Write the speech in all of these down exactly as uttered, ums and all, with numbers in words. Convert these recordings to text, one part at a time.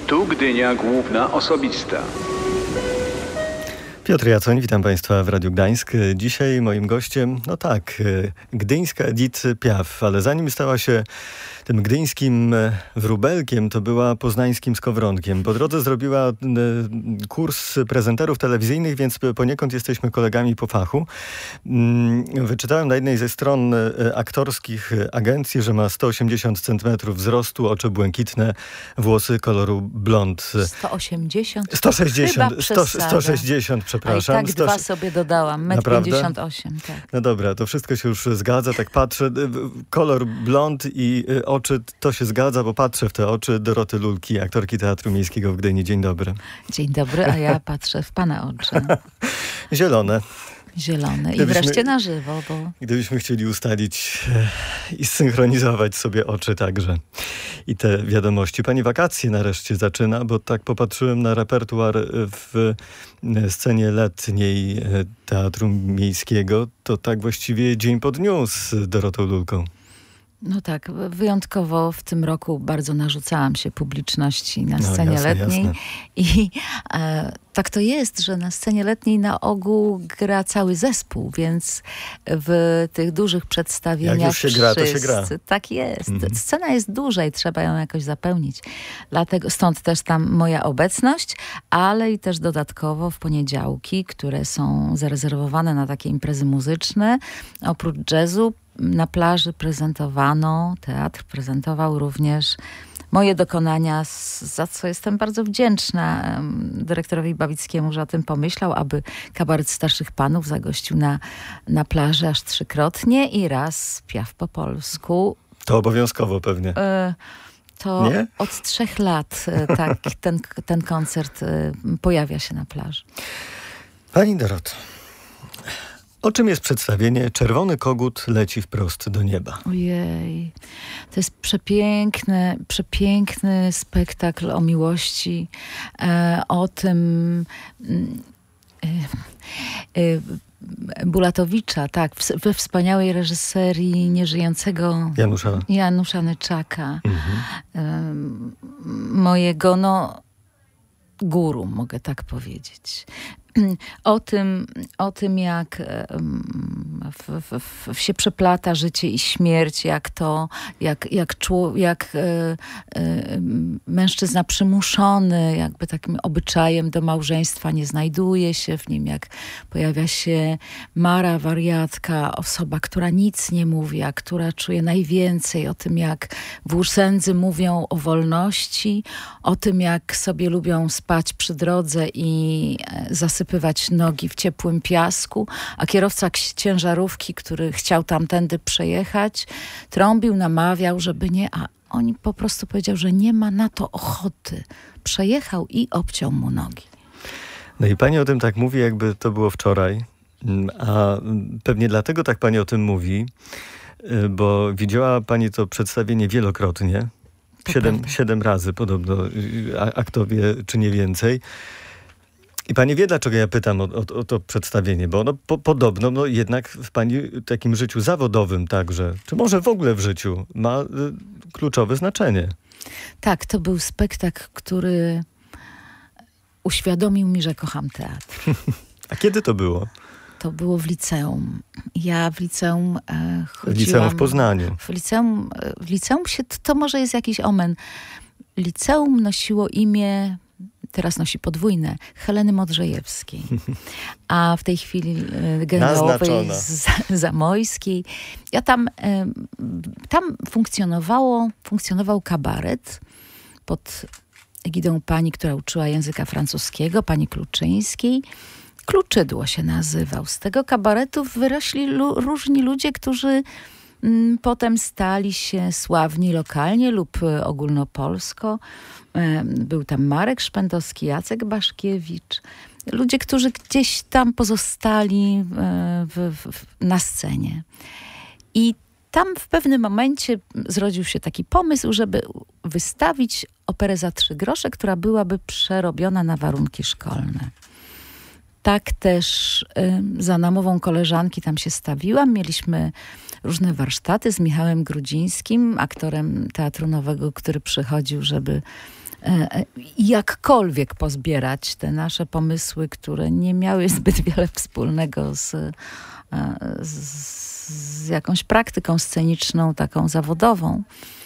Tu Gdynia Główna Osobista. Piotr Jacoń, witam Państwa w Radiu Gdańsk. Dzisiaj moim gościem, no tak, gdyńska Edith Piaf, ale zanim stała się tym gdyńskim wróbelkiem, to była poznańskim skowronkiem. Po drodze zrobiła kurs prezenterów telewizyjnych, więc poniekąd jesteśmy kolegami po fachu. Wyczytałem na jednej ze stron aktorskich agencji, że ma sto osiemdziesiąt centymetrów wzrostu, oczy błękitne, włosy koloru blond. sto osiemdziesiąt? sto sześćdziesiąt, sto, sto sześćdziesiąt, przepraszam. A i tak sto... dwa sobie dodałam, metr pięćdziesiąt osiem. Tak. No dobra, to wszystko się już zgadza, tak patrzę. Kolor blond i oczy, to się zgadza, bo patrzę w te oczy Doroty Lulki, aktorki Teatru Miejskiego w Gdyni. Dzień dobry. Dzień dobry, a ja patrzę w pana oczy. Zielone. Zielone. I Gdybyśmy, wreszcie na żywo, bo... Gdybyśmy chcieli ustalić e, i zsynchronizować sobie oczy także. I te wiadomości. Pani wakacje nareszcie zaczyna, bo tak popatrzyłem na repertuar w scenie letniej Teatru Miejskiego, to tak właściwie dzień po dniu z Dorotą Lulką. No tak, wyjątkowo w tym roku bardzo narzucałam się publiczności na scenie no, jasne, letniej. Jasne. I e, tak to jest, że na scenie letniej na ogół gra cały zespół, więc w tych dużych przedstawieniach jak już się gra, to się gra. Tak jest. Mhm. Scena jest duża i trzeba ją jakoś zapełnić. Dlatego stąd też tam moja obecność, ale i też dodatkowo w poniedziałki, które są zarezerwowane na takie imprezy muzyczne, oprócz jazzu, na plaży prezentowano, teatr prezentował również moje dokonania, za co jestem bardzo wdzięczna dyrektorowi Bawickiemu, że o tym pomyślał, aby kabaret starszych panów zagościł na, na plaży aż trzykrotnie i raz Piaf po polsku. To obowiązkowo pewnie. Y To Nie? od trzech lat tak, ten, ten koncert pojawia się na plaży. Pani Doroto, o czym jest przedstawienie Czerwony kogut leci wprost do nieba? Ojej, to jest przepiękny, przepiękny spektakl o miłości, e, o tym... E, e, Bulatowicza, tak, w, we wspaniałej reżyserii nieżyjącego Janusza, Janusza Nyczaka. Mhm. E, mojego, no, guru, mogę tak powiedzieć. O tym, o tym jak w, w, w się przeplata życie i śmierć, jak to, jak, jak, czło, jak e, e, mężczyzna przymuszony jakby takim obyczajem do małżeństwa nie znajduje się w nim, jak pojawia się Mara, wariatka, osoba, która nic nie mówi, a która czuje najwięcej, o tym jak włósędzy mówią o wolności, o tym jak sobie lubią spać przy drodze i zasypywać nogi w ciepłym piasku, a kierowca ciężarówki, który chciał tamtędy przejechać, trąbił, namawiał, żeby nie, a on po prostu powiedział, że nie ma na to ochoty. Przejechał i obciął mu nogi. No i pani o tym tak mówi, jakby to było wczoraj, a pewnie dlatego tak pani o tym mówi, bo widziała pani to przedstawienie wielokrotnie, siedem, siedem razy podobno, a kto wie, czy nie więcej. I pani wie, dlaczego ja pytam o, o, o to przedstawienie, bo ono po, podobno no, jednak w pani takim życiu zawodowym także, czy może w ogóle w życiu, ma y, kluczowe znaczenie. Tak, to był spektakl, który uświadomił mi, że kocham teatr. A kiedy to było? To było w liceum. Ja w liceum e, chodziłam... W liceum w Poznaniu. W liceum, w liceum się, to, to może jest jakiś omen. Liceum nosiło imię... Teraz nosi podwójne, Heleny Modrzejewskiej. A w tej chwili e, generałowej Zamojskiej. Ja tam, e, tam funkcjonowało, funkcjonował kabaret pod egidą pani, która uczyła języka francuskiego, pani Kluczyńskiej. Kluczydło się nazywał. Z tego kabaretu wyrośli lu- różni ludzie, którzy m, potem stali się sławni lokalnie lub e, ogólnopolsko. Był tam Marek Szpędowski, Jacek Baszkiewicz. Ludzie, którzy gdzieś tam pozostali w, w, na scenie. I tam w pewnym momencie zrodził się taki pomysł, żeby wystawić operę za trzy grosze, która byłaby przerobiona na warunki szkolne. Tak też y, za namową koleżanki tam się stawiłam. Mieliśmy różne warsztaty z Michałem Grudzińskim, aktorem Teatru Nowego, który przychodził, żeby jakkolwiek pozbierać te nasze pomysły, które nie miały zbyt wiele wspólnego z, z, z jakąś praktyką sceniczną, taką zawodową.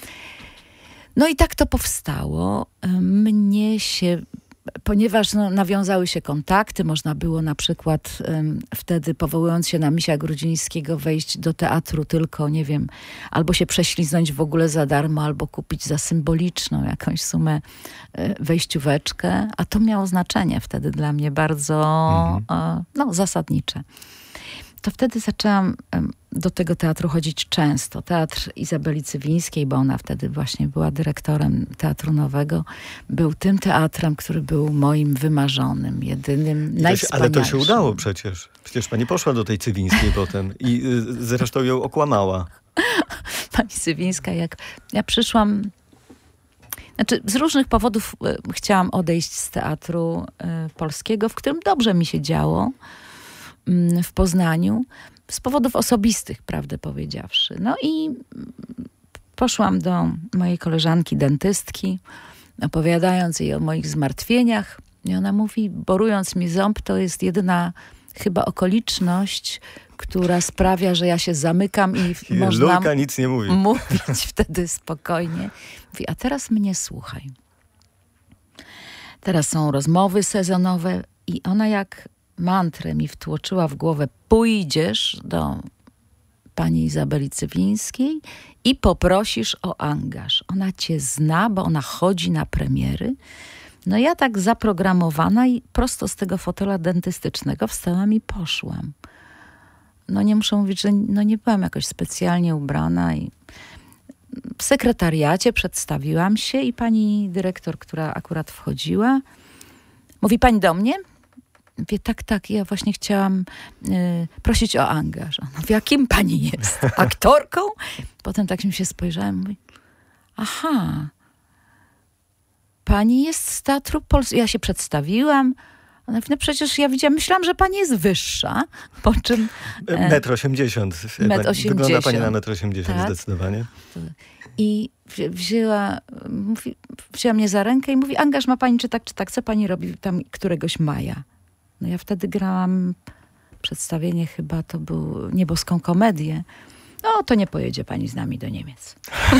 No i tak to powstało. Mnie się, ponieważ no, nawiązały się kontakty, można było na przykład um, wtedy, powołując się na Misia Grudzińskiego, wejść do teatru tylko, nie wiem, albo się prześliznąć w ogóle za darmo, albo kupić za symboliczną jakąś sumę y, wejścióweczkę, a to miało znaczenie wtedy dla mnie bardzo mhm. y, no, zasadnicze. To wtedy zaczęłam do tego teatru chodzić często. Teatr Izabeli Cywińskiej, bo ona wtedy właśnie była dyrektorem Teatru Nowego, był tym teatrem, który był moim wymarzonym, jedynym, najwspanialszym. Ale to się udało przecież. Przecież pani poszła do tej Cywińskiej potem i y, zresztą ją okłamała. Pani Cywińska, jak ja przyszłam... Znaczy, z różnych powodów y, chciałam odejść z Teatru y, Polskiego, w którym dobrze mi się działo, w Poznaniu, z powodów osobistych, prawdę powiedziawszy. No i poszłam do mojej koleżanki dentystki, opowiadając jej o moich zmartwieniach. I ona mówi, borując mi ząb, to jest jedyna chyba okoliczność, która sprawia, że ja się zamykam i, I można Lulka nic nie mówi. mówić wtedy spokojnie. Mówi, a teraz mnie słuchaj. Teraz są rozmowy sezonowe i ona jak mantrę mi wtłoczyła w głowę, pójdziesz do pani Izabeli Cywińskiej i poprosisz o angaż. Ona cię zna, bo ona chodzi na premiery. No ja tak zaprogramowana i prosto z tego fotela dentystycznego wstałam i poszłam. No nie muszę mówić, że no nie byłam jakoś specjalnie ubrana i w sekretariacie przedstawiłam się i pani dyrektor, która akurat wchodziła, mówi, pani do mnie? Mówię, tak, tak, ja właśnie chciałam y, prosić o angaż. Ona mówi, a kim pani jest? Aktorką? Potem tak mi się spojrzałem, mówi, aha, pani jest z Teatru Polskiego. Ja się przedstawiłam. Ona mówi, no przecież ja widziałam, myślałam, że pani jest wyższa. Po czym... E, metr osiemdziesiąt. Metr osiemdziesiąt. Wygląda pani na metr osiemdziesiąt tak? Zdecydowanie. I wzięła, mówi, wzięła mnie za rękę i mówi, angaż ma pani czy tak, czy tak, co pani robi tam któregoś maja? No ja wtedy grałam przedstawienie, chyba to był Nieboską komedię. No to nie pojedzie pani z nami do Niemiec.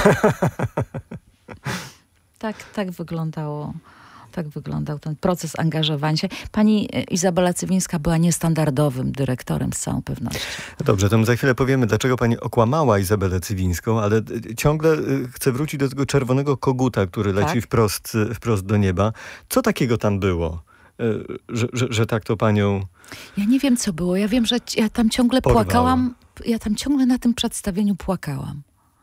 tak, tak wyglądało, tak wyglądał ten proces angażowania się. Pani Izabela Cywińska była niestandardowym dyrektorem z całą pewnością. Dobrze, to my za chwilę powiemy, dlaczego pani okłamała Izabelę Cywińską, ale ciągle chcę wrócić do tego czerwonego koguta, który leci tak? wprost, wprost do nieba. Co takiego tam było? Że, że, że tak to panią... Ja nie wiem, co było. Ja wiem, że ja tam ciągle porwało. płakałam. Ja tam ciągle na tym przedstawieniu płakałam.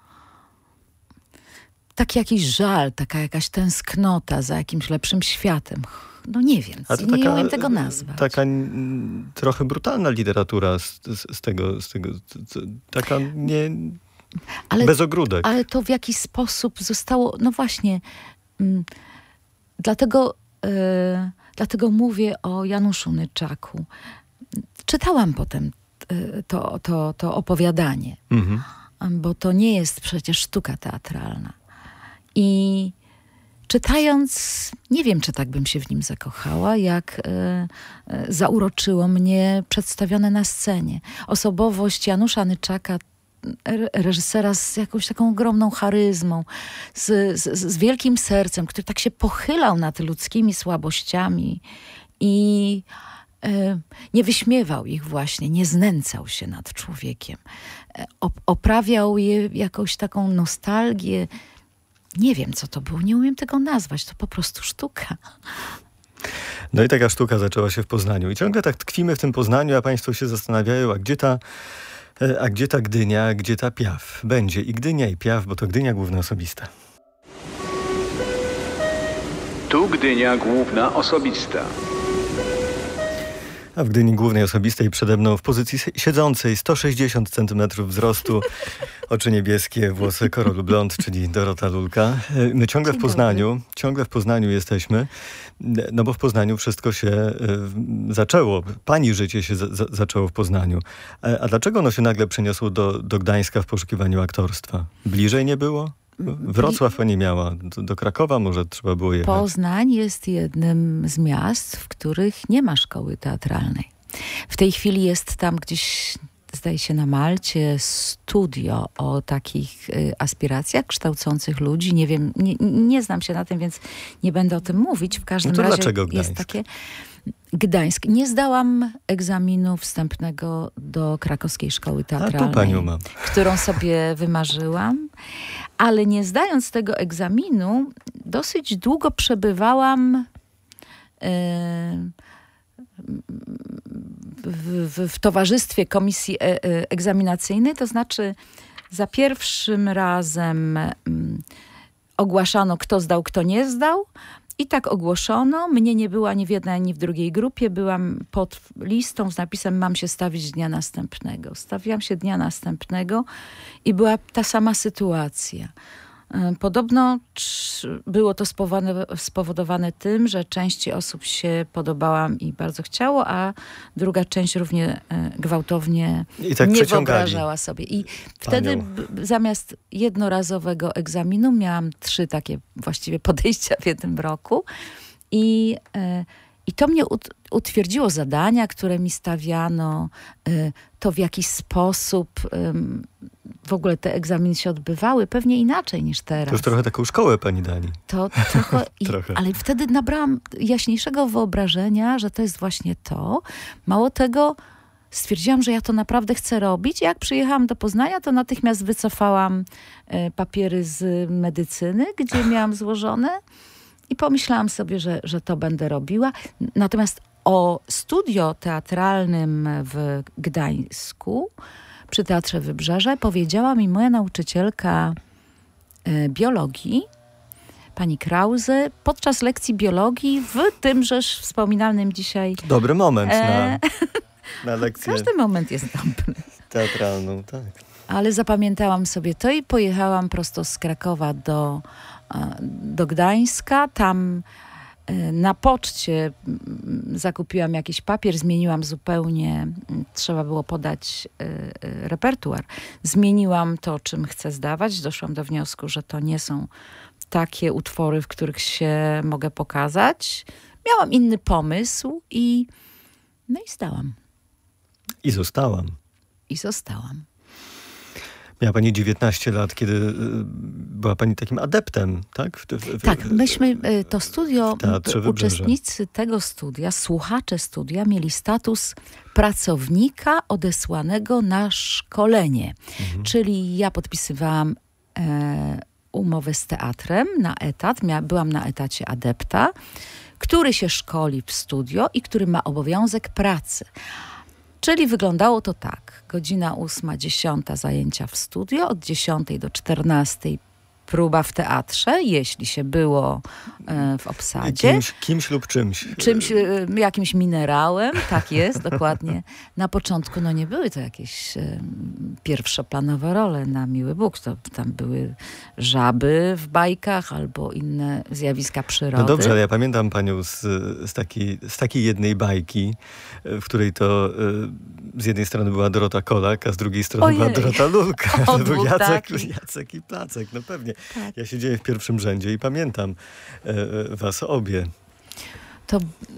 Taki jakiś żal, taka jakaś tęsknota za jakimś lepszym światem. No nie wiem, nie taka, umiem tego nazwać. Taka n, trochę brutalna literatura z, z, z tego, z tego z, z, taka nie... Ale, bez ogródek. Ale to w jakiś sposób zostało... No właśnie, m, dlatego... Yy, Dlatego mówię o Januszu Nyczaku. Czytałam potem to, to, to opowiadanie, mhm. bo to nie jest przecież sztuka teatralna. I czytając, nie wiem, czy tak bym się w nim zakochała, jak e, e, zauroczyło mnie przedstawione na scenie. Osobowość Janusza Nyczaka, reżysera z jakąś taką ogromną charyzmą, z, z, z wielkim sercem, który tak się pochylał nad ludzkimi słabościami i e, nie wyśmiewał ich właśnie, nie znęcał się nad człowiekiem. E, op- oprawiał je jakąś taką nostalgię. Nie wiem, co to było, nie umiem tego nazwać, to po prostu sztuka. No i taka sztuka zaczęła się w Poznaniu. I ciągle tak tkwimy w tym Poznaniu, a państwo się zastanawiają, a gdzie ta A gdzie ta Gdynia, gdzie ta Piaf? Będzie i Gdynia, i Piaf, bo to Gdynia główna osobista. Tu Gdynia główna osobista. A w Gdyni głównej osobistej przede mną w pozycji siedzącej sto sześćdziesiąt centymetrów wzrostu, oczy niebieskie, włosy Korol Blond, czyli Dorota Lulka. My ciągle Dzień w Poznaniu, dobry. ciągle w Poznaniu jesteśmy, no bo w Poznaniu wszystko się y, zaczęło. Pani życie się za, za, zaczęło w Poznaniu. A, a dlaczego ono się nagle przeniosło do, do Gdańska w poszukiwaniu aktorstwa? Bliżej nie było? Wrocław pani miała. Do, do Krakowa może trzeba było jechać. Poznań jest jednym z miast, w których nie ma szkoły teatralnej. W tej chwili jest tam gdzieś, zdaje się, na Malcie studio o takich y, aspiracjach kształcących ludzi. Nie wiem, nie, nie znam się na tym, więc nie będę o tym mówić. W każdym No to razie dlaczego jest Gdańsk? takie... Gdańsk. Nie zdałam egzaminu wstępnego do Krakowskiej Szkoły Teatralnej, A tu panią mam. którą sobie wymarzyłam, ale nie zdając tego egzaminu, dosyć długo przebywałam yy, w, w, w towarzystwie komisji e, e, egzaminacyjnej, to znaczy za pierwszym razem mm, ogłaszano, kto zdał, kto nie zdał. I tak ogłoszono. Mnie nie było ani w jednej, ani w drugiej grupie. Byłam pod listą z napisem mam się stawić dnia następnego. Stawiłam się dnia następnego i była ta sama sytuacja. Podobno było to spowodowane, spowodowane tym, że części osób się podobałam i bardzo chciało, a druga część równie gwałtownie I tak nie wyobrażała sobie. I wtedy Panią. b- zamiast jednorazowego egzaminu miałam trzy takie właściwie podejścia w jednym roku. I, y, i to mnie ut- utwierdziło zadania, które mi stawiano, y, to w jakiś sposób y, w ogóle te egzaminy się odbywały, pewnie inaczej niż teraz. To już trochę taką szkołę pani dali. To trochę, i, Trochę. ale wtedy nabrałam jaśniejszego wyobrażenia, że to jest właśnie to. Mało tego, stwierdziłam, że ja to naprawdę chcę robić. Jak przyjechałam do Poznania, to natychmiast wycofałam e, papiery z medycyny, gdzie miałam złożone i pomyślałam sobie, że, że to będę robiła. Natomiast o studio teatralnym w Gdańsku przy Teatrze Wybrzeże powiedziała mi moja nauczycielka e, biologii, pani Krause, podczas lekcji biologii w tymżeż wspominanym dzisiaj... Dobry moment E, na, na lekcję Każdy moment jest dobry. teatralną, tak. Ale zapamiętałam sobie to i pojechałam prosto z Krakowa do, e, do Gdańska. Tam e, na poczcie m, zakupiłam jakiś papier, zmieniłam zupełnie, m, trzeba było podać e, e, repertuar. Zmieniłam to, czym chcę zdawać. Doszłam do wniosku, że to nie są takie utwory, w których się mogę pokazać. Miałam inny pomysł i no i zdałam. I zostałam. I zostałam. Miała pani dziewiętnaście lat, kiedy y, była pani takim adeptem, tak? W, w, w, Tak, myśmy, y, to studio, Teatrze Wybrzeże. uczestnicy tego studia, słuchacze studia mieli status pracownika odesłanego na szkolenie. Mhm. Czyli ja podpisywałam e, umowę z teatrem na etat, Mia, byłam na etacie adepta, który się szkoli w studio i który ma obowiązek pracy. Czyli wyglądało to tak. Godzina ósma, dziesiąta zajęcia w studio, od dziesiątej do czternastej próba w teatrze, jeśli się było e, w obsadzie. Kimś, kimś lub czymś. Czymś, e, jakimś minerałem, tak jest, dokładnie. Na początku no nie były to jakieś e, pierwszoplanowe role na miły Bóg. To, tam były żaby w bajkach albo inne zjawiska przyrody. No dobrze, ale ja pamiętam panią z, z, takiej, z takiej jednej bajki, w której to z jednej strony była Dorota Kolak, a z drugiej strony Ojej. była Dorota Lulka. O, To był dwóch Jacek, takich. Jacek i Placek, no pewnie. Tak. Ja siedziałem w pierwszym rzędzie i pamiętam e, e, was obie. To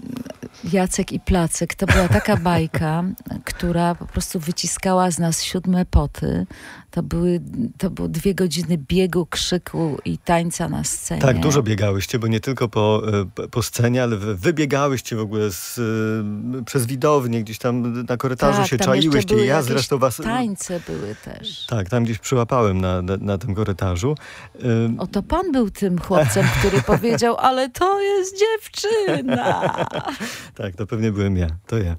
Jacek i Placek to była taka bajka, która po prostu wyciskała z nas siódme poty. To były, to były dwie godziny biegu, krzyku i tańca na scenie. Tak, dużo biegałyście, bo nie tylko po, e, po scenie, ale wy- wybiegałyście w ogóle z, e, przez widownię, gdzieś tam na korytarzu Tak, się tam jeszcze czaiłyście. były Ja jakieś zresztą was... tańce były też. Tak, tam gdzieś przyłapałem na, na, na tym korytarzu. E, Oto pan był tym chłopcem, który powiedział, ale to jest dziewczyna. Tak, to pewnie byłem ja, to ja.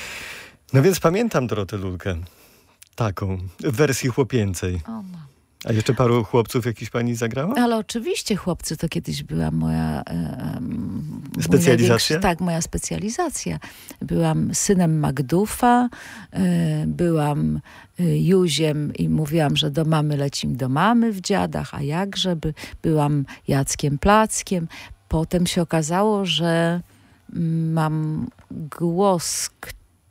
No więc pamiętam Dorotę Lulkę. Taką, w wersji chłopięcej. O, ma. A jeszcze paru chłopców jakiś pani zagrała? Ale oczywiście chłopcy to kiedyś była moja... E, mój Specjalizacja? największy- Tak, moja specjalizacja. Byłam synem Magdufa, e, byłam e, Józiem i mówiłam, że do mamy lecim do mamy w Dziadach, a jakże, by, byłam Jackiem Plackiem. Potem się okazało, że mm, mam głos, k-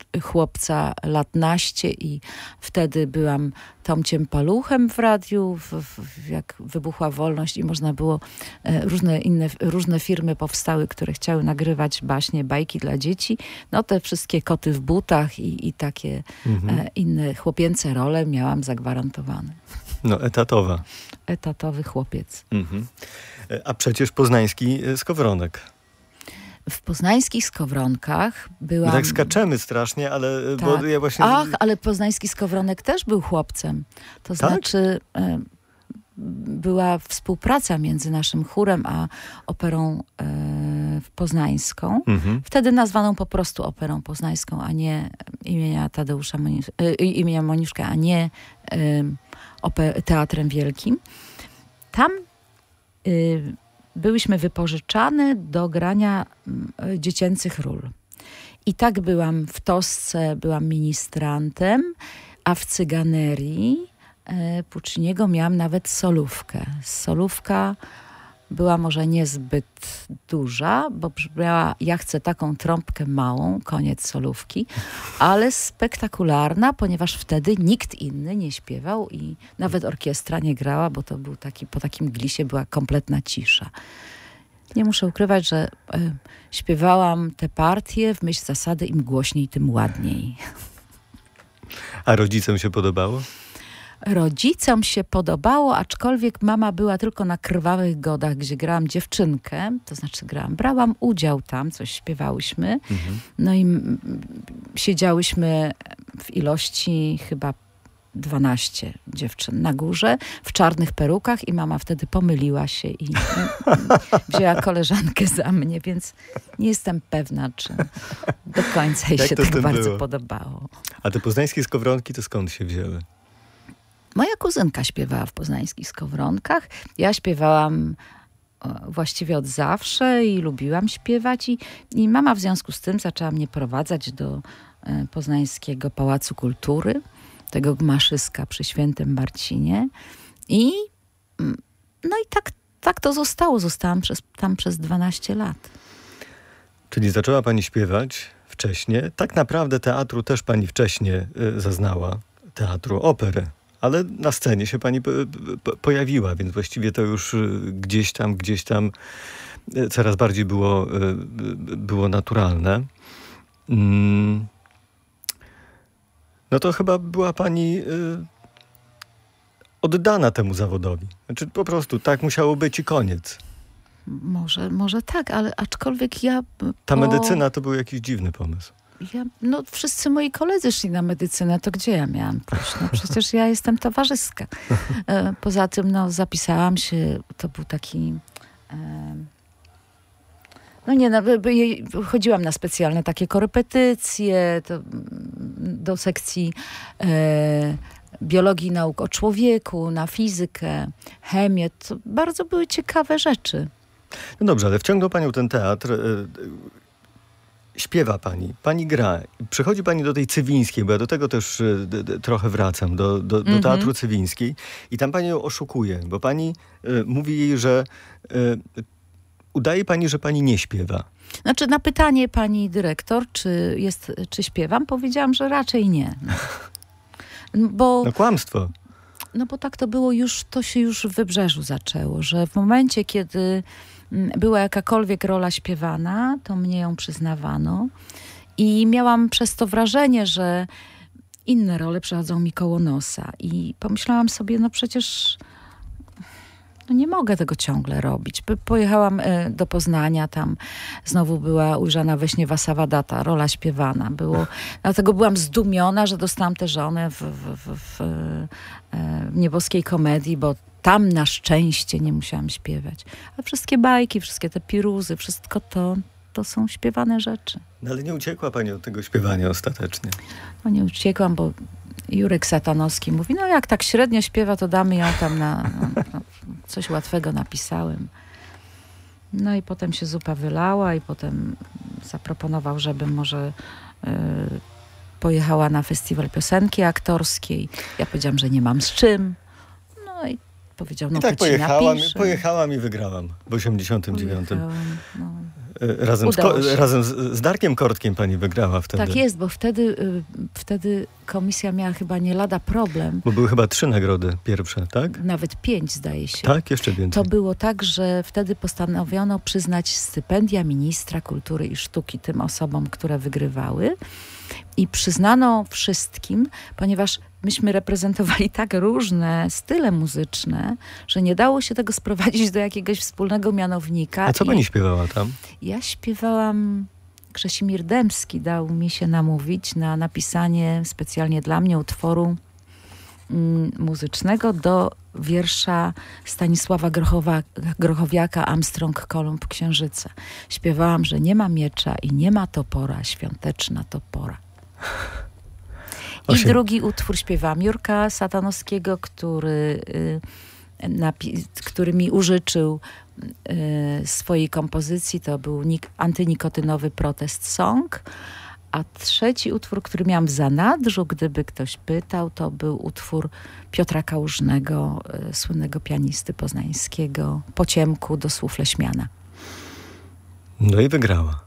chłopca lat naście i wtedy byłam Tomciem Paluchem w radiu, w, w, jak wybuchła wolność i można było, e, różne inne, różne firmy powstały, które chciały nagrywać baśnie, bajki dla dzieci. No te wszystkie koty w butach i, i takie mhm. e, inne chłopięce role miałam zagwarantowane. No etatowa. Etatowy chłopiec. Mhm. A przecież poznański skowronek. W poznańskich Skowronkach byłam... My tak skaczemy strasznie, ale... Tak. Bo ja właśnie... Ach, ale poznański Skowronek też był chłopcem. To tak? znaczy e, była współpraca między naszym chórem a operą e, poznańską. Mhm. Wtedy nazwaną po prostu operą poznańską, a nie imienia Tadeusza Moniuszka, e, imienia Moniuszka, a nie e, oper, Teatrem Wielkim. Tam... E, byłyśmy wypożyczane do grania y, dziecięcych ról. I tak byłam w Tosce, byłam ministrantem, a w Cyganerii y, Pucciniego miałam nawet solówkę. Solówka była może niezbyt duża, bo brzmiała ja chcę taką trąbkę małą, koniec solówki, ale spektakularna, ponieważ wtedy nikt inny nie śpiewał i nawet orkiestra nie grała, bo to był taki, po takim glisie była kompletna cisza. Nie muszę ukrywać, że y, śpiewałam te partie w myśl zasady im głośniej, tym ładniej. A rodzicom się podobało? Rodzicom się podobało, aczkolwiek mama była tylko na Krwawych Godach, gdzie grałam dziewczynkę, to znaczy grałam, brałam udział tam, coś śpiewałyśmy. Mhm. No i m, siedziałyśmy w ilości chyba dwanaście dziewczyn na górze, w czarnych perukach i mama wtedy pomyliła się i wzięła koleżankę za mnie, więc nie jestem pewna, czy do końca jej się tak bardzo było? Podobało. A te poznańskie skowronki to skąd się wzięły? Moja kuzynka śpiewała w poznańskich Skowronkach. Ja śpiewałam właściwie od zawsze i lubiłam śpiewać. I, i mama w związku z tym zaczęła mnie prowadzać do e, Poznańskiego Pałacu Kultury, tego gmaszyska przy Świętym Marcinie. I no i tak, tak to zostało. Zostałam przez, tam przez dwanaście lat. Czyli zaczęła pani śpiewać wcześnie. Tak naprawdę teatru też pani wcześnie y, zaznała. Teatru, opery. Ale na scenie się pani po, po, pojawiła, więc właściwie to już gdzieś tam, gdzieś tam coraz bardziej było, było naturalne. No to chyba była pani oddana temu zawodowi. Znaczy po prostu tak musiało być i koniec. Może, może tak, ale aczkolwiek ja... Ta po... medycyna to był jakiś dziwny pomysł. Ja, no wszyscy moi koledzy szli na medycynę, to gdzie ja miałam pójść? No przecież ja jestem towarzyska. E, poza tym no zapisałam się, to był taki... E, no nie, no, chodziłam na specjalne takie korepetycje to, do sekcji e, biologii nauk o człowieku, na fizykę, chemię. To bardzo były ciekawe rzeczy. No dobrze, ale wciągnął panią ten teatr... E, Śpiewa pani, pani gra. Przychodzi pani do tej Cywińskiej, bo ja do tego też y, d, trochę wracam, do, do, do mm-hmm. Teatru Cywińskiej i tam pani ją oszukuje, bo pani y, mówi jej, że y, udaje pani, że pani nie śpiewa. Znaczy na pytanie pani dyrektor, czy, jest, czy śpiewam, powiedziałam, że raczej nie. Bo, no kłamstwo. No bo tak to było już, to się już w Wybrzeżu zaczęło, że w momencie, kiedy była jakakolwiek rola śpiewana, to mnie ją przyznawano i miałam przez to wrażenie, że inne role przychodzą mi koło nosa i pomyślałam sobie, no przecież no nie mogę tego ciągle robić. Pojechałam do Poznania, tam znowu była ujrzana we śnie Wasavadata, rola śpiewana. Było, dlatego byłam zdumiona, że dostałam tę żonę w, w, w, w, w Nieboskiej Komedii, bo tam na szczęście nie musiałam śpiewać. A wszystkie bajki, wszystkie te piruzy, wszystko to, to są śpiewane rzeczy. No ale nie uciekła pani od tego śpiewania ostatecznie. No nie uciekłam, bo Jurek Satanowski mówi, no jak tak średnio śpiewa, to damy ją tam na... No, no, coś łatwego napisałem. No i potem się zupa wylała i potem zaproponował, żebym może y, pojechała na festiwal piosenki aktorskiej. Ja powiedziałam, że nie mam z czym. No i powiedział, no I tak to ci pojechałam, napiszę. pojechałam i wygrałam w osiemdziesiątym dziewiątym No. razem, z, Udało ko- się. razem z, z Darkiem Kortkiem pani wygrała wtedy. Tak jest, bo wtedy, y, wtedy komisja miała chyba nie lada problem. Bo były chyba trzy nagrody pierwsze, tak? Nawet pięć, zdaje się. Tak, jeszcze więcej. To było tak, że wtedy postanowiono przyznać stypendia ministra kultury i sztuki tym osobom, które wygrywały. I przyznano wszystkim, ponieważ myśmy reprezentowali tak różne style muzyczne, że nie dało się tego sprowadzić do jakiegoś wspólnego mianownika. A co I pani śpiewała tam? ja śpiewałam... Krzesimir Dębski dał mi się namówić na napisanie specjalnie dla mnie utworu mm, muzycznego do wiersza Stanisława Grochowa, Grochowiaka Armstrong Kolumb Księżyca. Śpiewałam, że nie ma miecza i nie ma topora, świąteczna to pora. I Osiem. drugi utwór śpiewałam Jurka Satanowskiego, który, y, napi- który mi użyczył y, swojej kompozycji. To był nik- antynikotynowy protest song. A trzeci utwór, który miałam w zanadrzu, gdyby ktoś pytał, to był utwór Piotra Kałużnego, y, słynnego pianisty poznańskiego, Po ciemku do słów Leśmiana. No i wygrała.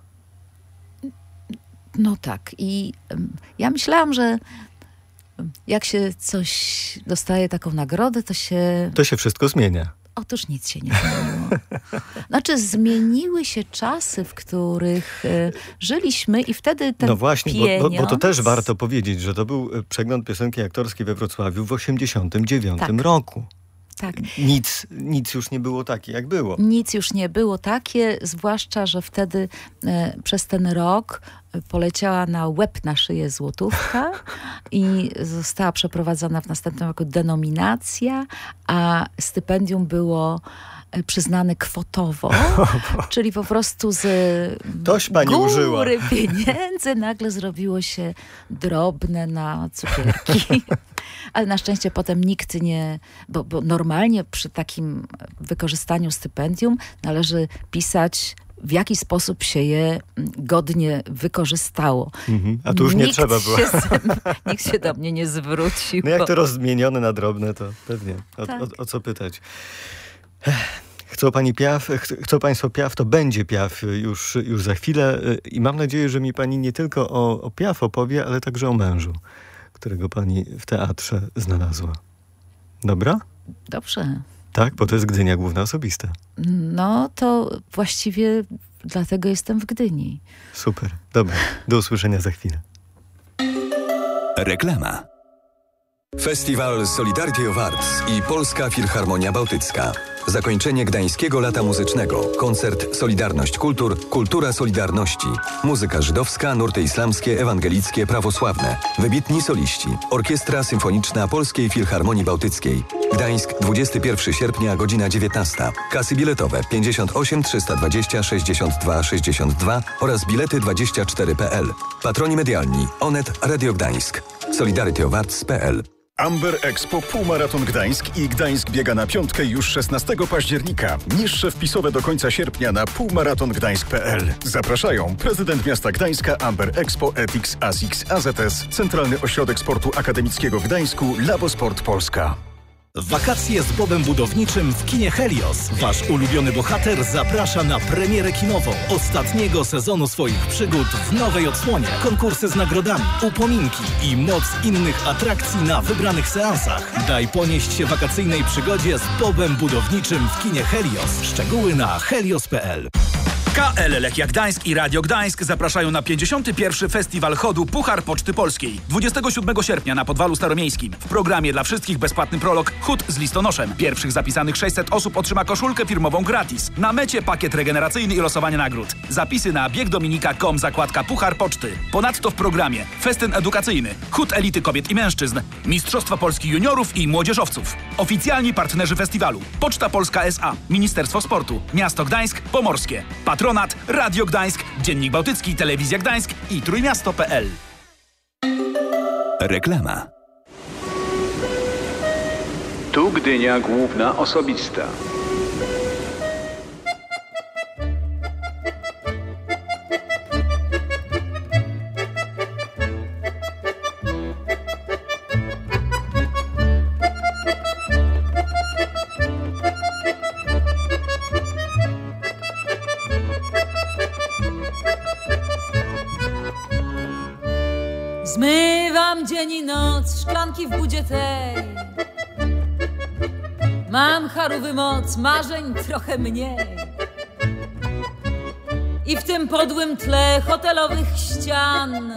No tak. I ym, ja myślałam, że ym, jak się coś dostaje, taką nagrodę, to się... To się wszystko zmienia. Otóż nic się nie zmieniło. Znaczy zmieniły się czasy, w których y, żyliśmy i wtedy ten No właśnie, pieniądz... bo, bo, bo to też warto powiedzieć, że to był e, przegląd piosenki aktorskiej we Wrocławiu w osiemdziesiątym dziewiątym Tak. roku. Tak. Nic, nic już nie było takie, jak było. Nic już nie było takie, zwłaszcza, że wtedy e, przez ten rok e, poleciała na łeb na szyję złotówka i została przeprowadzona w następnym roku denominacja, a stypendium było e, przyznane kwotowo, czyli po prostu z Toś pani góry użyła. pieniędzy nagle zrobiło się drobne na cukierki. Ale na szczęście potem nikt nie... Bo, bo normalnie przy takim wykorzystaniu stypendium należy pisać, w jaki sposób się je godnie wykorzystało. Mhm. A tu już nie Nikt trzeba było. Się, nikt się do mnie nie zwrócił. No jak bo- to rozmienione na drobne, to pewnie. O, Tak. o, o co pytać? Chcą pani Piaf, ch- chcą państwo Piaf, to będzie Piaf już, już za chwilę i mam nadzieję, że mi pani nie tylko o, o Piaf opowie, ale także o mężu, którego pani w teatrze znalazła. Dobra? Dobrze. Tak, bo to jest Gdynia Główna Osobista. No to właściwie dlatego jestem w Gdyni. Super. Dobra. Do usłyszenia za chwilę. Reklama. Festiwal Solidarity of Arts i Polska Filharmonia Bałtycka. Zakończenie Gdańskiego Lata Muzycznego. Koncert Solidarność Kultur, Kultura Solidarności. Muzyka żydowska, nurty islamskie, ewangelickie, prawosławne. Wybitni soliści. Orkiestra Symfoniczna Polskiej Filharmonii Bałtyckiej. Gdańsk, dwudziestego pierwszego sierpnia, godzina dziewiętnasta. Kasy biletowe pięćdziesiąt osiem trzysta dwadzieścia sześćdziesiąt dwa sześćdziesiąt dwa oraz bilety dwadzieścia cztery kropka p l. Patroni medialni Onet, Radio Gdańsk. solidarity of arts kropka p l. Amber Expo Półmaraton Gdańsk i Gdańsk biega na piątkę już szesnastego października. Niższe wpisowe do końca sierpnia na półmaratongdańsk kropka p l. Zapraszają prezydent miasta Gdańska, Amber Expo, Ethics, ASICS, A Z S, Centralny Ośrodek Sportu Akademickiego w Gdańsku, Labosport Polska. Wakacje z Bobem Budowniczym w kinie Helios. Wasz ulubiony bohater zaprasza na premierę kinową ostatniego sezonu swoich przygód w nowej odsłonie. Konkursy z nagrodami, upominki i moc innych atrakcji na wybranych seansach. Daj ponieść się wakacyjnej przygodzie z Bobem Budowniczym w kinie Helios. Szczegóły na helios kropka p l. K L Lechia Gdańsk i Radio Gdańsk zapraszają na pięćdziesiąty pierwszy Festiwal Chodu Puchar Poczty Polskiej. dwudziestego siódmego sierpnia na Podwalu Staromiejskim. W programie dla wszystkich bezpłatny prolog Chód z listonoszem. Pierwszych zapisanych sześćset osób otrzyma koszulkę firmową gratis. Na mecie pakiet regeneracyjny i losowanie nagród. Zapisy na biegdominika kropka com zakładka Puchar Poczty. Ponadto w programie festyn edukacyjny, chód elity kobiet i mężczyzn, Mistrzostwa Polski juniorów i młodzieżowców. Oficjalni partnerzy festiwalu: Poczta Polska S A, Ministerstwo Sportu, Miasto Gdańsk, Pomorskie. Patronat Radio Gdańsk, Dziennik Bałtycki, Telewizja Gdańsk i trójmiasto kropka p l. Reklama. Tu Gdynia Główna Osobista. Zmywam dzień i noc, szklanki w budzie tej. Mam charówy moc, marzeń trochę mniej. I w tym podłym tle hotelowych ścian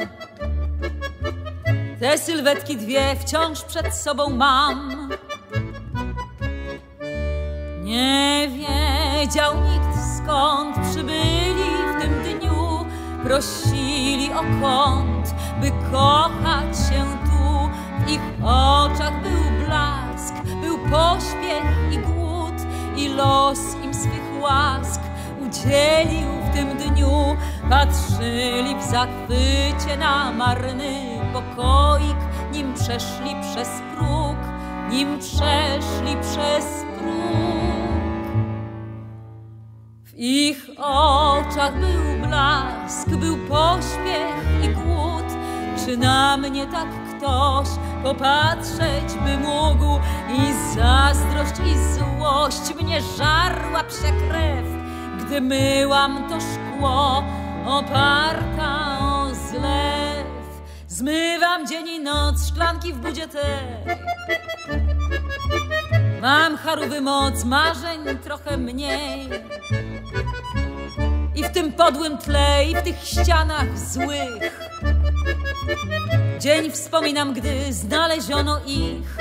te sylwetki dwie wciąż przed sobą mam. Nie wiedział nikt, skąd przybyli w tym dniu. Prosili o kąt, by kochać się tu. W ich oczach był blask, był pośpiech i głód. I los im swych łask udzielił w tym dniu. Patrzyli w zachwycie na marny pokoik, nim przeszli przez próg, nim przeszli przez próg. W ich oczach był blask, był pośpiech i głód. Czy na mnie tak ktoś popatrzeć by mógł? I zazdrość i złość mnie żarła psia krew, gdy myłam to szkło oparta o zlew. Zmywam dzień i noc, szklanki w budzie tej. Mam charówy moc, marzeń trochę mniej. I w tym podłym tle, i w tych ścianach złych dzień wspominam, gdy znaleziono ich.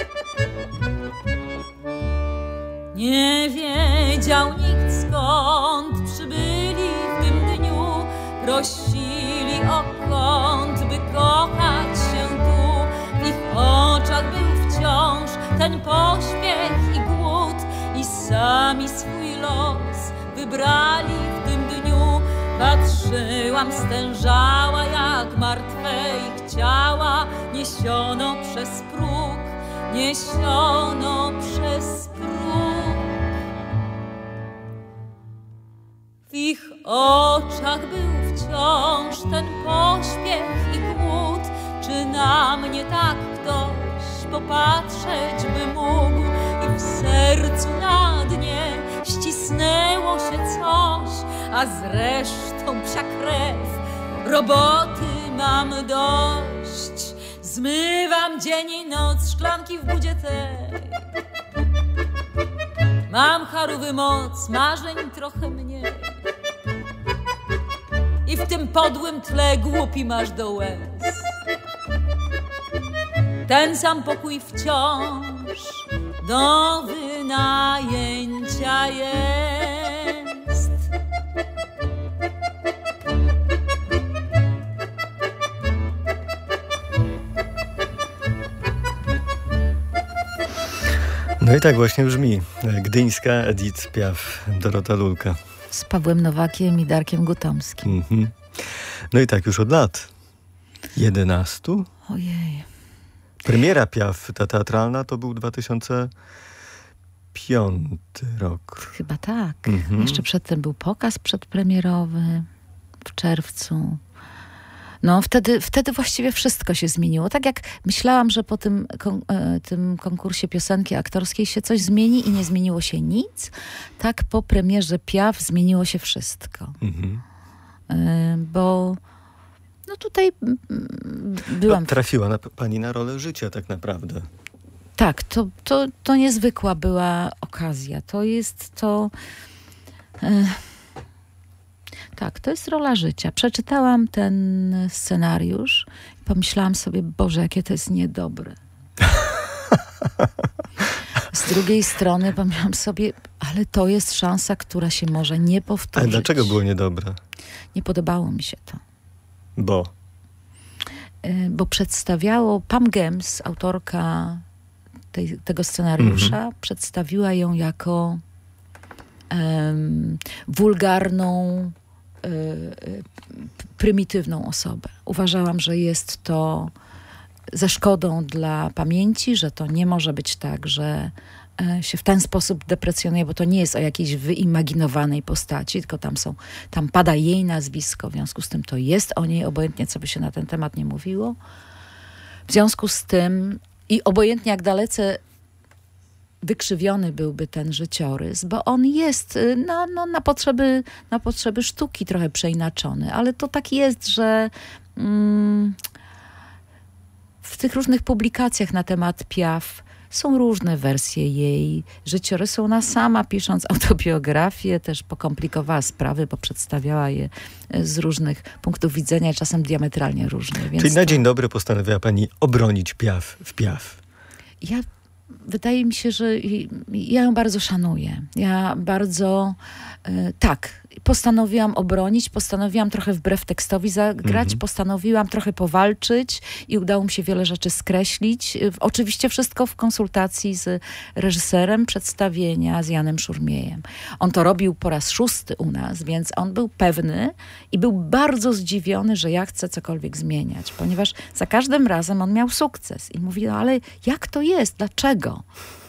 Nie wiedział nikt, skąd przybyli w tym dniu. Prosili o kąt, by kochać się tu. W ich oczach był wciąż ten pośpiech i głód. I sami swój los wybrali w tym dniu. Patrzyłam stężała, jak martwe ich ciała niesiono przez próg, niesiono przez próg. W ich oczach był wciąż ten pośpiech i głód. Czy na mnie tak ktoś popatrzeć by mógł? I w sercu na dnie ścisnęło się coś, a zresztą psia krew, roboty mam dość. Zmywam dzień i noc, szklanki w budzie tej. Mam charówy moc, marzeń trochę mniej. I w tym podłym tle głupi masz do łez. Ten sam pokój wciąż do wynajęcia jest. No i tak właśnie brzmi gdyńska Edith Piaf, Dorota Lulka. Z Pawłem Nowakiem i Darkiem Gutomskim. Mhm. No i tak już od lat jedenastu. Ojej. Premiera Piaf, ta teatralna, to był dwa tysiące piąty rok. Chyba tak. Mhm. Jeszcze przedtem był pokaz przedpremierowy w czerwcu. No wtedy, wtedy właściwie wszystko się zmieniło. Tak jak myślałam, że po tym, kon, e, tym konkursie piosenki aktorskiej się coś zmieni i nie zmieniło się nic, tak po premierze Piaf zmieniło się wszystko. Mhm. E, bo no tutaj m, byłam... No, trafiła na, pani na rolę życia tak naprawdę. Tak, to, to, to niezwykła była okazja. To jest to... E, Tak, to jest rola życia. Przeczytałam ten scenariusz i pomyślałam sobie, Boże, jakie to jest niedobre. Z drugiej strony pomyślałam sobie, ale to jest szansa, która się może nie powtórzyć. Ale dlaczego było niedobre? Nie podobało mi się to. Bo? Y, bo przedstawiało, Pam Gems, autorka tej, tego scenariusza, mhm. przedstawiła ją jako um, wulgarną, prymitywną osobę. Uważałam, że jest to ze szkodą dla pamięci, że to nie może być tak, że się w ten sposób deprecjonuje, bo to nie jest o jakiejś wyimaginowanej postaci, tylko tam są, tam pada jej nazwisko, w związku z tym to jest o niej, obojętnie co by się na ten temat nie mówiło. W związku z tym i obojętnie jak dalece wykrzywiony byłby ten życiorys, bo on jest na, no, na, potrzeby, na potrzeby sztuki trochę przeinaczony, ale to tak jest, że mm, w tych różnych publikacjach na temat Piaf są różne wersje jej życiorysu. Ona sama, pisząc autobiografię, też pokomplikowała sprawy, bo przedstawiała je z różnych punktów widzenia, czasem diametralnie różnie. Więc Czyli na to... dzień dobry postanowiła pani obronić Piaf w Piaf. Ja, wydaje mi się, że ja ją bardzo szanuję. Ja bardzo, y, tak, postanowiłam obronić, postanowiłam trochę wbrew tekstowi zagrać, mhm. postanowiłam trochę powalczyć i udało mi się wiele rzeczy skreślić. Y, oczywiście wszystko w konsultacji z reżyserem przedstawienia, z Janem Szurmiejem. On to robił po raz szósty u nas, więc on był pewny i był bardzo zdziwiony, że ja chcę cokolwiek zmieniać, ponieważ za każdym razem on miał sukces i mówi, no ale jak to jest? Dlaczego?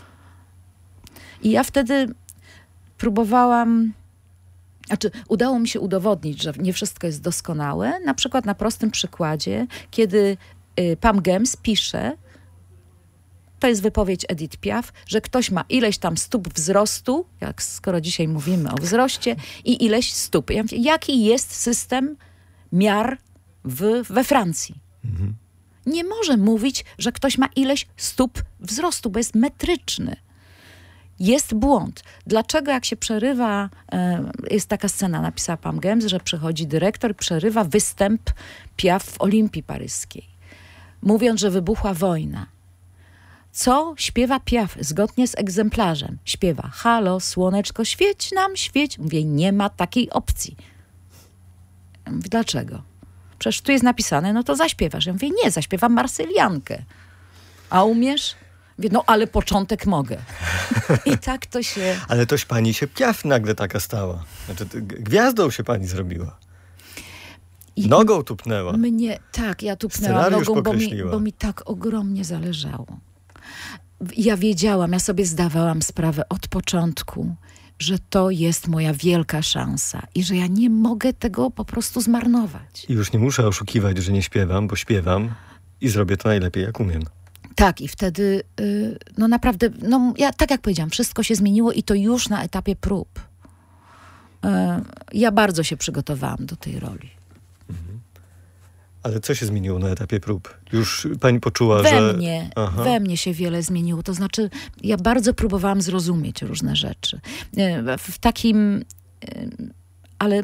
I ja wtedy próbowałam, znaczy udało mi się udowodnić, że nie wszystko jest doskonałe. Na przykład na prostym przykładzie, kiedy y, Pam Gems pisze, to jest wypowiedź Edith Piaf, że ktoś ma ileś tam stóp wzrostu, jak skoro dzisiaj mówimy o wzroście, i ileś stóp. Ja mówię, jaki jest system miar w, we Francji? Mhm. Nie może mówić, że ktoś ma ileś stóp wzrostu, bo jest metryczny. Jest błąd. Dlaczego jak się przerywa, jest taka scena, napisała Pam Gems, że przychodzi dyrektor, przerywa występ Piaf w Olimpii Paryskiej, mówiąc, że wybuchła wojna. Co śpiewa Piaf zgodnie z egzemplarzem? Śpiewa, halo, słoneczko, świeć nam, świeć. Mówię, nie ma takiej opcji. Mówię, dlaczego? Przecież tu jest napisane, no to zaśpiewasz. Ja mówię, nie, zaśpiewam Marsyliankę. A umiesz? Mówię, no ale początek mogę. I tak to się... Ale toś pani się Piaf nagle taka stała. Znaczy, gwiazdą się pani zrobiła. I nogą tupnęła. Mnie, tak, ja tupnęłam nogą, bo mi, bo mi tak ogromnie zależało. Ja wiedziałam, ja sobie zdawałam sprawę od początku, że to jest moja wielka szansa i że ja nie mogę tego po prostu zmarnować. I już nie muszę oszukiwać, że nie śpiewam, bo śpiewam i zrobię to najlepiej, jak umiem. Tak, i wtedy, yy, no naprawdę, no ja tak jak powiedziałam, wszystko się zmieniło i to już na etapie prób. Yy, ja bardzo się przygotowałam do tej roli. Mhm. Ale co się zmieniło na etapie prób? Już pani poczuła, we że... We mnie, Aha. we mnie się wiele zmieniło. To znaczy, ja bardzo próbowałam zrozumieć różne rzeczy. Yy, w takim... Yy, ale...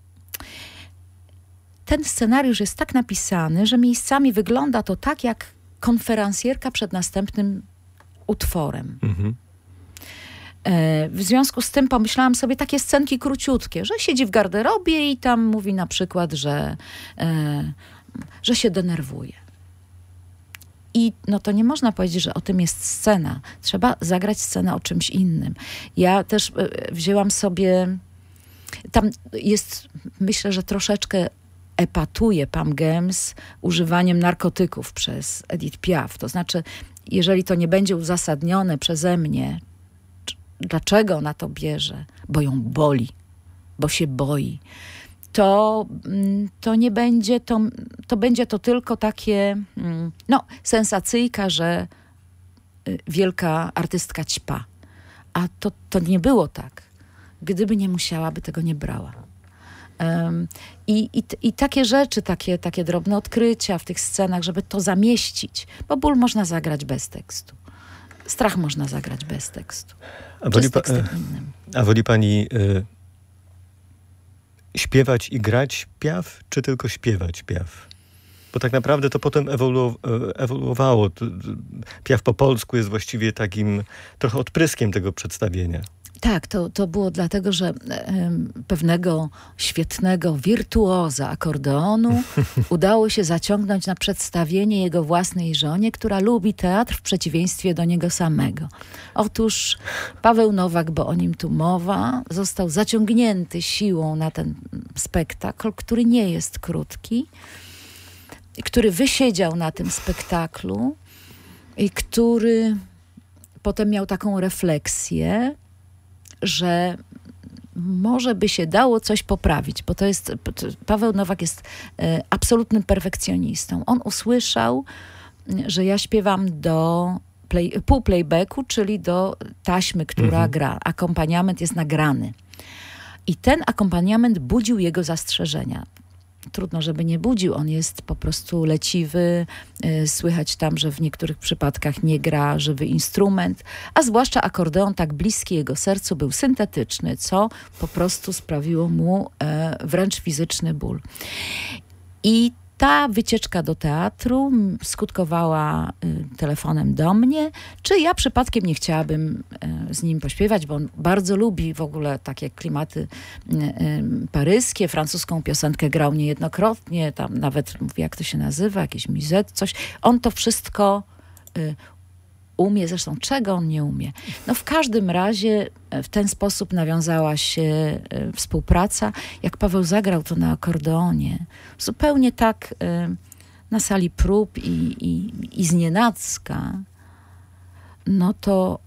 Ten scenariusz jest tak napisany, że miejscami wygląda to tak, jak konferencjerka przed następnym utworem. Mhm. E, w związku z tym pomyślałam sobie takie scenki króciutkie, że siedzi w garderobie i tam mówi na przykład, że, e, że się denerwuje. I no to nie można powiedzieć, że o tym jest scena. Trzeba zagrać scenę o czymś innym. Ja też e, wzięłam sobie... Tam jest, myślę, że troszeczkę epatuje Pam Gems używaniem narkotyków przez Edith Piaf. To znaczy, jeżeli to nie będzie uzasadnione przeze mnie, dlaczego ona to bierze, bo ją boli, bo się boi, to, to nie będzie, to, to będzie to tylko takie, no, sensacyjka, że wielka artystka ćpa. A to, to nie było tak. Gdyby nie musiała, by tego nie brała. Um, i, i, I takie rzeczy, takie, takie drobne odkrycia w tych scenach, żeby to zamieścić, bo ból można zagrać bez tekstu. Strach można zagrać bez tekstu. A woli, pa, a woli pani y, śpiewać i grać Piaf, czy tylko śpiewać Piaf? Bo tak naprawdę to potem ewolu, ewoluowało. Piaf po polsku jest właściwie takim trochę odpryskiem tego przedstawienia. Tak, to, to było dlatego, że um, pewnego świetnego wirtuoza akordeonu udało się zaciągnąć na przedstawienie jego własnej żonie, która lubi teatr w przeciwieństwie do niego samego. Otóż Paweł Nowak, bo o nim tu mowa, został zaciągnięty siłą na ten spektakl, który nie jest krótki, który wysiedział na tym spektaklu i który potem miał taką refleksję, że może by się dało coś poprawić, bo to jest, Paweł Nowak jest e, absolutnym perfekcjonistą. On usłyszał, że ja śpiewam do play, pół playbacku, czyli do taśmy, która mhm. gra. Akompaniament jest nagrany. I ten akompaniament budził jego zastrzeżenia. trudno, żeby nie budził. On jest po prostu leciwy. Słychać tam, że w niektórych przypadkach nie gra żywy instrument, a zwłaszcza akordeon tak bliski jego sercu był syntetyczny, co po prostu sprawiło mu wręcz fizyczny ból. I ta wycieczka do teatru skutkowała y, telefonem do mnie, czy ja przypadkiem nie chciałabym y, z nim pośpiewać, bo on bardzo lubi w ogóle takie klimaty y, y, paryskie. Francuską piosenkę grał niejednokrotnie, tam nawet mówi, jak to się nazywa, jakieś mizet, coś. On to wszystko y, umie, zresztą czego on nie umie. No w każdym razie w ten sposób nawiązała się y, współpraca. Jak Paweł zagrał to na akordeonie, zupełnie tak y, na sali prób i, i, i znienacka, no to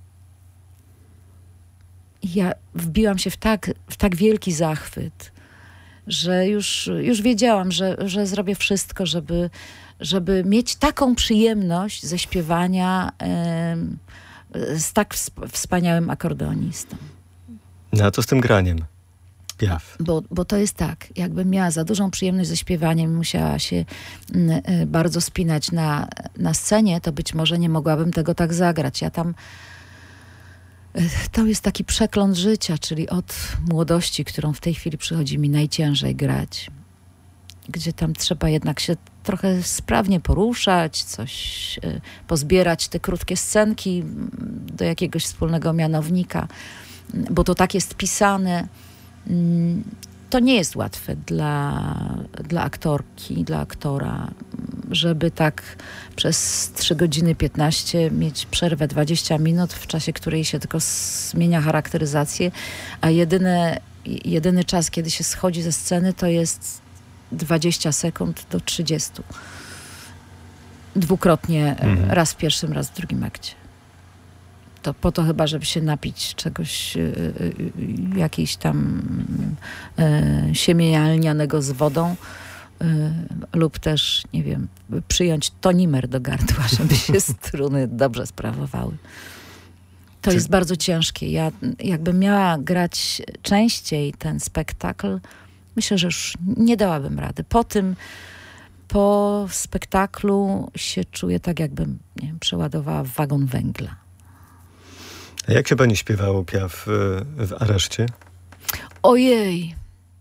ja wbiłam się w tak, w tak wielki zachwyt, że już, już wiedziałam, że, że zrobię wszystko, żeby żeby mieć taką przyjemność ze śpiewania y, z tak wspaniałym akordeonistą. No a to z tym graniem? Piaf. Bo, bo to jest tak, jakbym miała za dużą przyjemność ze śpiewaniem, musiała się y, y, bardzo spinać na, na scenie, to być może nie mogłabym tego tak zagrać. Ja tam y, to jest taki przekląt życia, czyli od młodości, którą w tej chwili przychodzi mi najciężej grać, gdzie tam trzeba jednak się trochę sprawnie poruszać, coś y, pozbierać te krótkie scenki do jakiegoś wspólnego mianownika, bo to tak jest pisane. Y, to nie jest łatwe dla, dla aktorki, dla aktora, żeby tak przez trzy godziny piętnaście mieć przerwę dwadzieścia minut, w czasie której się tylko zmienia charakteryzację, a jedyne, jedyny czas, kiedy się schodzi ze sceny, to jest dwadzieścia sekund do trzydziestu. Dwukrotnie, mhm. raz w pierwszym, raz w drugim akcie. To po to chyba, żeby się napić czegoś, y, y, jakiejś tam y, siemienia z wodą y, lub też, nie wiem, przyjąć tonimer do gardła, żeby się struny dobrze sprawowały. To Czy... jest bardzo ciężkie. Ja jakbym miała grać częściej ten spektakl, myślę, że już nie dałabym rady. Po tym, po spektaklu się czuję tak, jakbym, nie wiem, przeładowała wagon węgla. A jak się pani śpiewało Piaf w areszcie? Ojej!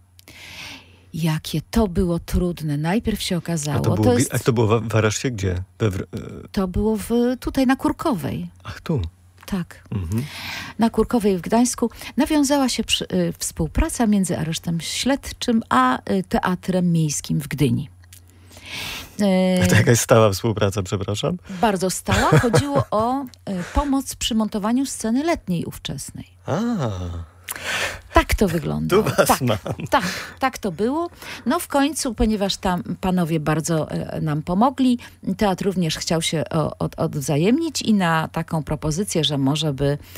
Jakie to było trudne. Najpierw się okazało... A to było, to jest, a to było w areszcie gdzie? We, to było w, tutaj na Kurkowej. Ach, tu? Tak. Mhm. Na Kurkowej w Gdańsku nawiązała się przy, y, współpraca między aresztem śledczym a y, Teatrem Miejskim w Gdyni. Y, a to jakaś stała współpraca, przepraszam? Bardzo stała. Chodziło o y, pomoc przy montowaniu sceny letniej ówczesnej. A. Tak to wyglądało. Tu was tak, mam. tak, tak to było. No w końcu, ponieważ tam panowie bardzo e, nam pomogli, teatr również chciał się o, od, odwzajemnić i na taką propozycję, że może by e,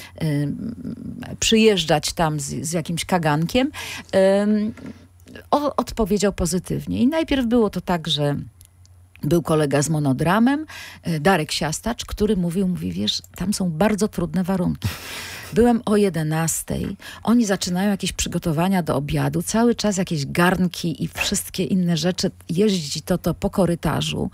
przyjeżdżać tam z, z jakimś kagankiem, e, o, odpowiedział pozytywnie. I najpierw było to tak, że był kolega z monodramem, Darek Siastacz, który mówił, mówi, wiesz, tam są bardzo trudne warunki. Byłem o jedenastej, oni zaczynają jakieś przygotowania do obiadu, cały czas jakieś garnki i wszystkie inne rzeczy, jeździ to to po korytarzu.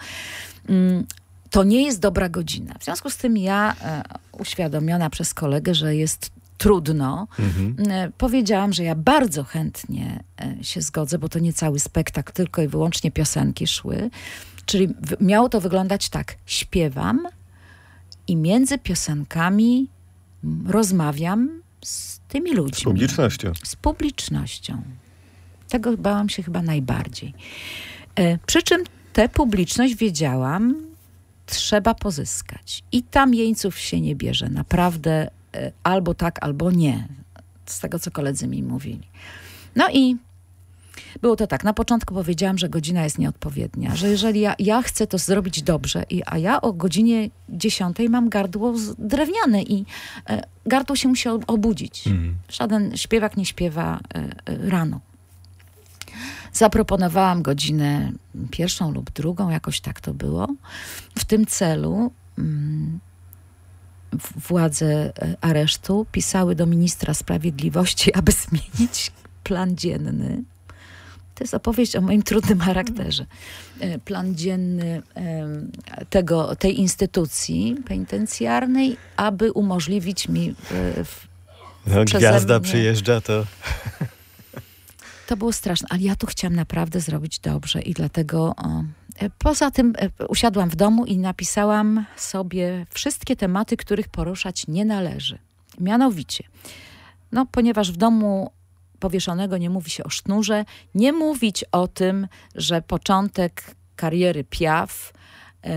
To nie jest dobra godzina. W związku z tym ja, e, uświadomiona przez kolegę, że jest trudno, mhm. e, powiedziałam, że ja bardzo chętnie e, się zgodzę, bo to nie cały spektakl, tylko i wyłącznie piosenki szły. Czyli w, miało to wyglądać tak, śpiewam i między piosenkami rozmawiam z tymi ludźmi. Z publicznością. Z publicznością. Tego bałam się chyba najbardziej. E, przy czym tę publiczność, wiedziałam, trzeba pozyskać. I tam jeńców się nie bierze. Naprawdę e, albo tak, albo nie. Z tego, co koledzy mi mówili. No i było to tak. Na początku powiedziałam, że godzina jest nieodpowiednia. Że jeżeli ja, ja chcę to zrobić dobrze, i, a ja o godzinie dziesiątej mam gardło z, drewniane i e, gardło się musi obudzić. Mhm. Żaden śpiewak nie śpiewa e, e, rano. Zaproponowałam godzinę pierwszą lub drugą, jakoś tak to było. W tym celu mm, władze aresztu pisały do ministra sprawiedliwości, aby zmienić plan dzienny. To jest opowieść o moim trudnym charakterze. Plan dzienny tego, tej instytucji penitencjarnej, aby umożliwić mi w, no, przeze gwiazda mnie... przyjeżdża, to... To było straszne, ale ja tu chciałam naprawdę zrobić dobrze i dlatego... O, poza tym usiadłam w domu i napisałam sobie wszystkie tematy, których poruszać nie należy. Mianowicie, no ponieważ w domu powieszonego nie mówi się o sznurze, nie mówić o tym, że początek kariery Piaf e,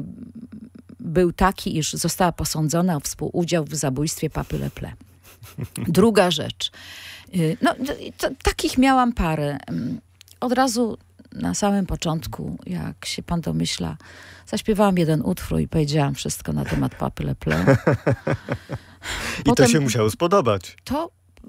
był taki, iż została posądzona o współudział w zabójstwie Papy Le Ple. Druga rzecz. No, to, takich miałam parę. Od razu na samym początku, jak się pan domyśla, zaśpiewałam jeden utwór i powiedziałam wszystko na temat Papy Le Ple. I Potem, to się musiało spodobać. To,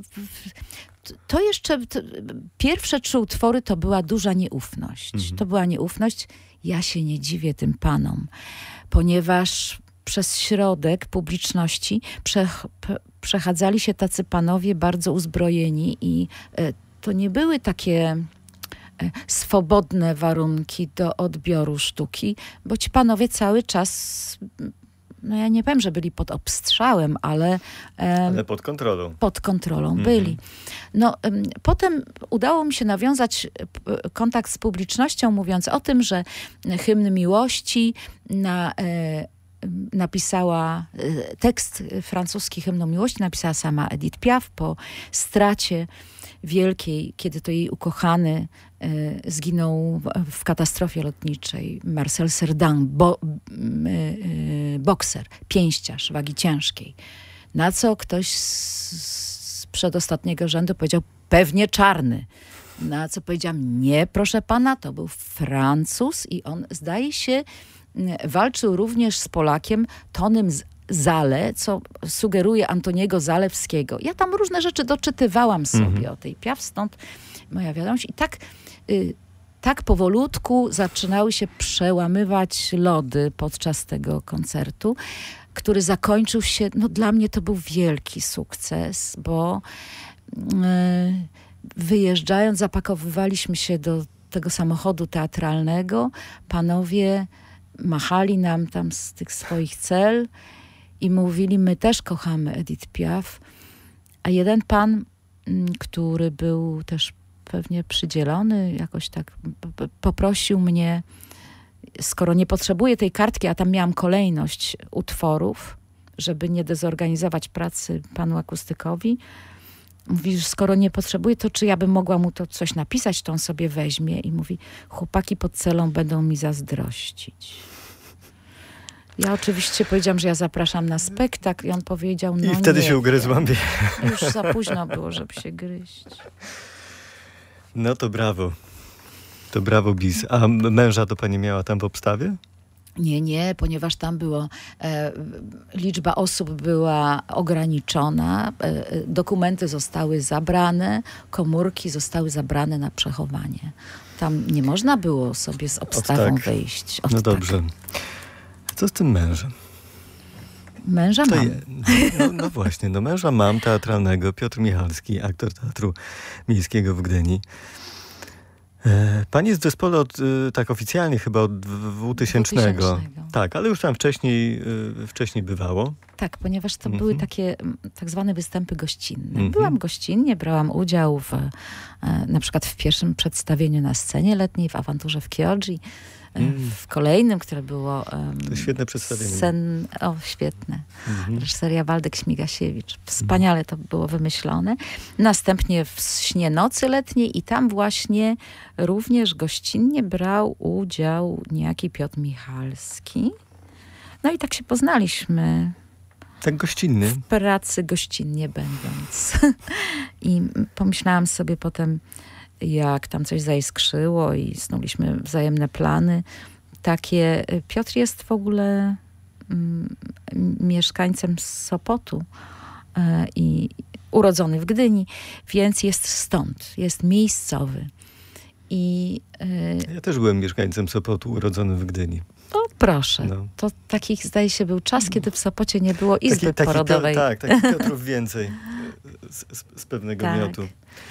to jeszcze, to, pierwsze trzy utwory to była duża nieufność. Mhm. To była nieufność. Ja się nie dziwię tym panom, ponieważ przez środek publiczności prze, przechadzali się tacy panowie bardzo uzbrojeni i e, to nie były takie e, swobodne warunki do odbioru sztuki, bo ci panowie cały czas, no ja nie powiem, że byli pod obstrzałem, ale... E, ale pod kontrolą. Pod kontrolą mhm. byli. No, e, potem udało mi się nawiązać e, kontakt z publicznością, mówiąc o tym, że hymn miłości na... E, napisała tekst francuski hymnu miłości, napisała sama Edith Piaf po stracie wielkiej, kiedy to jej ukochany y, zginął w katastrofie lotniczej. Marcel Cerdan, bo, y, y, bokser, pięściarz wagi ciężkiej. Na co ktoś z, z przedostatniego rzędu powiedział, pewnie czarny. Na co powiedziałam, nie proszę pana, to był Francuz i on zdaje się walczył również z Polakiem Tonym Zale, co sugeruje Antoniego Zalewskiego. Ja tam różne rzeczy doczytywałam sobie mhm. o tej Piaf, stąd moja wiadomość. I tak, y, tak powolutku zaczynały się przełamywać lody podczas tego koncertu, który zakończył się, no dla mnie to był wielki sukces, bo y, wyjeżdżając zapakowywaliśmy się do tego samochodu teatralnego. Panowie machali nam tam z tych swoich cel i mówili, my też kochamy Edith Piaf. A jeden pan, który był też pewnie przydzielony, jakoś tak poprosił mnie, skoro nie potrzebuję tej kartki, a tam miałam kolejność utworów, żeby nie dezorganizować pracy panu akustykowi, mówi, że skoro nie potrzebuje, to czy ja bym mogła mu to coś napisać, to on sobie weźmie i mówi, chłopaki pod celą będą mi zazdrościć. Ja oczywiście powiedziałam, że ja zapraszam na spektakl i on powiedział, no I wtedy nie, się ugryzłam. Już za późno było, żeby się gryźć. No to brawo. To brawo, bis. A męża to pani miała tam w obstawie? Nie, nie, ponieważ tam było, e, liczba osób była ograniczona, e, dokumenty zostały zabrane, komórki zostały zabrane na przechowanie. Tam nie można było sobie z obstawą tak. wejść. Od no tak. dobrze. Co z tym mężem? Męża to mam. Je, no, no właśnie, no męża mam teatralnego, Piotr Michalski, aktor Teatru Miejskiego w Gdyni. Pani jest w zespole od, tak oficjalnie chyba od dwutysięcznego. Tak, ale już tam wcześniej, wcześniej bywało. Tak, ponieważ to mhm. były takie tak zwane występy gościnne. Mhm. Byłam gościnnie, brałam udział w, na przykład w pierwszym przedstawieniu na scenie letniej, w Awanturze w Chioggi. Mm. W kolejnym, które było... Um, to świetne przedstawienie. Sen, o, świetne. Mm-hmm. Reżyseria Waldek Śmigasiewicz. Wspaniale to było wymyślone. Następnie w Śnie nocy letniej i tam właśnie również gościnnie brał udział niejaki Piotr Michalski. No i tak się poznaliśmy. Tak gościnny? W pracy gościnnie będąc. I pomyślałam sobie potem, jak tam coś zaiskrzyło i snuliśmy wzajemne plany. Takie, Piotr jest w ogóle mm, mieszkańcem Sopotu e, i urodzony w Gdyni, więc jest stąd, jest miejscowy. I, e, ja też byłem mieszkańcem Sopotu, urodzony w Gdyni. To proszę. No. To takich, zdaje się, był czas, kiedy w Sopocie nie było izby taki, porodowej. Taki, tak, takich Piotrów więcej z, z, z pewnego tak. miotu.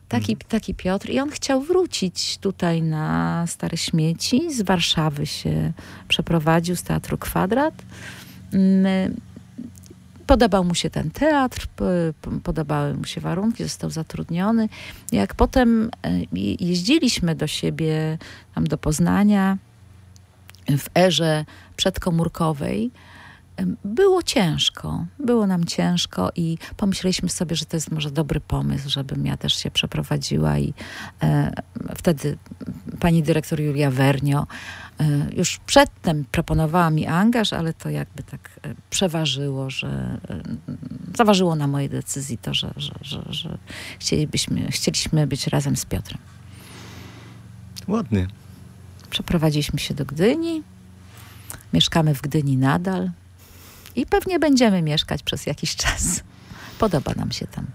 Taki, Mhm. taki Piotr. I on chciał wrócić tutaj na Stare Śmieci. Z Warszawy się przeprowadził, z Teatru Kwadrat. Mm, Podobał mu się ten teatr, p- p- podobały mu się warunki, został zatrudniony. Jak potem e, jeździliśmy do siebie, tam do Poznania, w erze przedkomórkowej, em, było ciężko. Było nam ciężko i pomyśleliśmy sobie, że to jest może dobry pomysł, żebym ja też się przeprowadziła i e, wtedy pani dyrektor Julia Wernio e, już przedtem proponowała mi angaż, ale to jakby tak e, przeważyło, że e, zaważyło na mojej decyzji to, że, że, że, że chcielibyśmy, chcieliśmy być razem z Piotrem. Ładny. Przeprowadziliśmy się do Gdyni. Mieszkamy w Gdyni nadal. I pewnie będziemy mieszkać przez jakiś czas. Podoba nam się tam.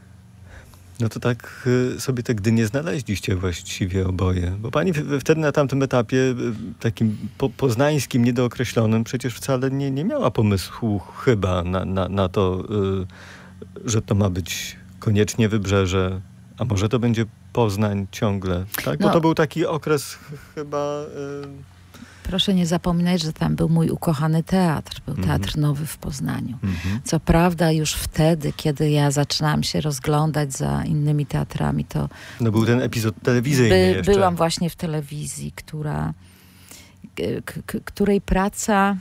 No to tak y, sobie te Gdynie znaleźliście właściwie oboje. Bo pani w, wtedy na tamtym etapie, y, takim po, poznańskim, niedookreślonym, przecież wcale nie, nie miała pomysłu chyba na, na, na to, y, że to ma być koniecznie Wybrzeże, a może to będzie Poznań ciągle, tak? Bo No. to był taki okres ch- chyba... Y, Proszę nie zapominać, że tam był mój ukochany teatr. Był Mhm. Teatr Nowy w Poznaniu. mhm. Co prawda już wtedy, kiedy ja zaczynałam się rozglądać za innymi teatrami, to No był ten epizod telewizyjny by, jeszcze. byłam właśnie w telewizji, która, k- k- której praca,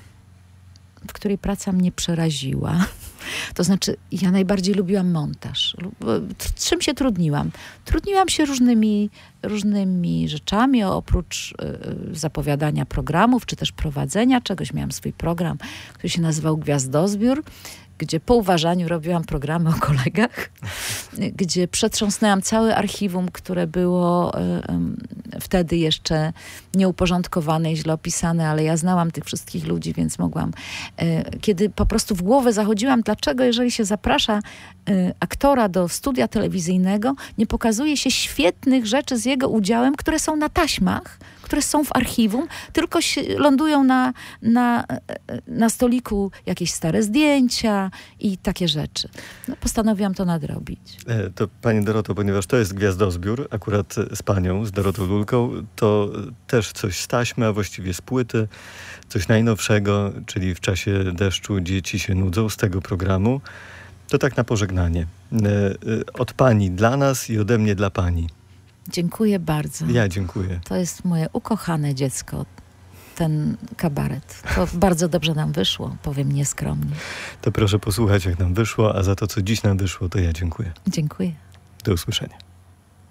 w której praca mnie przeraziła. To znaczy, ja najbardziej lubiłam montaż. Lu- t- Czym się trudniłam? Trudniłam się różnymi, różnymi rzeczami, oprócz y, zapowiadania programów, czy też prowadzenia czegoś. Miałam swój program, który się nazywał Gwiazdozbiór, gdzie po uważaniu robiłam programy o kolegach, gdzie przetrząsnęłam całe archiwum, które było y, y, wtedy jeszcze nieuporządkowane i źle opisane, ale ja znałam tych wszystkich ludzi, więc mogłam. Y, kiedy po prostu w głowę zachodziłam, dlaczego jeżeli się zaprasza y, aktora do studia telewizyjnego, nie pokazuje się świetnych rzeczy z jego udziałem, które są na taśmach, które są w archiwum, tylko się, lądują na, na, na stoliku jakieś stare zdjęcia i takie rzeczy. No, postanowiłam to nadrobić. E, To pani Doroto, ponieważ to jest Gwiazdozbiór, akurat z panią, z Dorotą Lulką, to też coś z taśmy, a właściwie z płyty, coś najnowszego, czyli W czasie deszczu dzieci się nudzą, z tego programu. To tak na pożegnanie. E, e, Od pani dla nas i ode mnie dla pani. Dziękuję bardzo. Ja dziękuję. To jest moje ukochane dziecko, ten kabaret. To bardzo dobrze nam wyszło, powiem nieskromnie. To proszę posłuchać, jak nam wyszło, a za to, co dziś nam wyszło, to ja dziękuję. Dziękuję. Do usłyszenia.